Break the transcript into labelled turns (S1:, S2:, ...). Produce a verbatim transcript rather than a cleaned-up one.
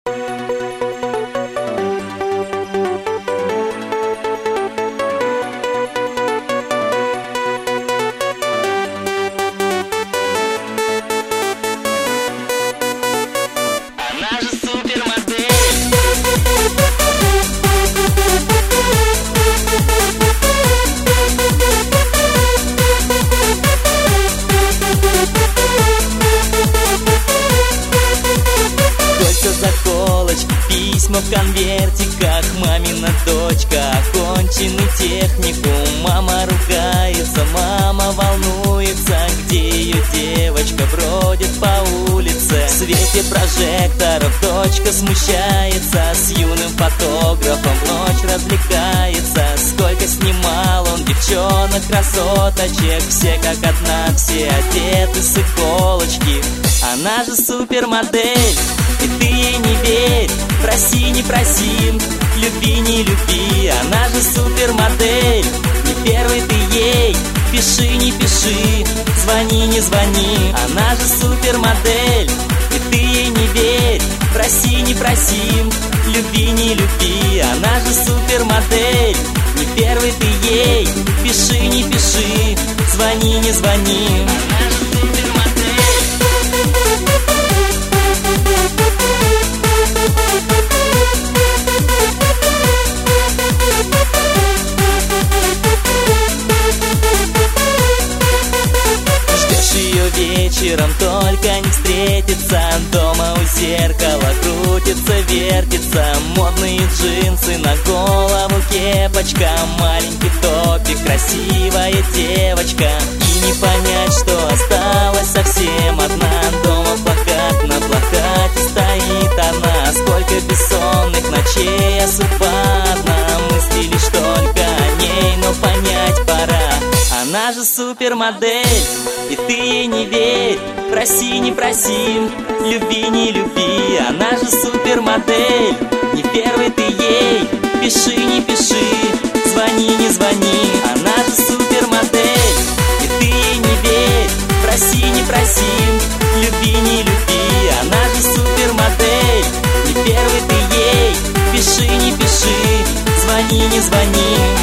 S1: Письма в конвертиках, мамина дочка, оконченный техникум. Мама ругается, мама волнуется, где ее девочка бродит по улице. В свете прожекторов дочка смущается, с юным фотографом в ночь развлекается. Сколько снимал он девчонок, красоточек, все как одна, все одеты с иголочки. Она же супермодель, и ты ей не верь. Проси, не проси, люби, не люби. Она же супермодель, не первый ты ей. Пиши, не пиши, звони, не звони. Она же супермодель, и ты ей не верь. Проси, не проси, люби, не люби. Она же супермодель, не первый ты ей. Пиши, не пиши, звони, не звони. Она же супермодель. Вечером только не встретиться, дома у зеркала крутится, вертится. Модные джинсы, на голову кепочка, маленький топик, красивая девочка. И не понять, что осталась совсем одна. Дома плакат, на плакате стоит она. Сколько бессонных ночей, а судьба одна. Мысли лишь только о ней, но понять пора. Она же супермодель, и ты ей не верь. Проси, не проси, люби, не люби. Она же супермодель, не первый ты ей. Пиши, не пиши, звони, не звони. Она же супермодель, и ты ей не верь. Проси, не проси, люби, не люби. Она же супермодель, не первый ты ей. Пиши, не пиши, звони, не звони.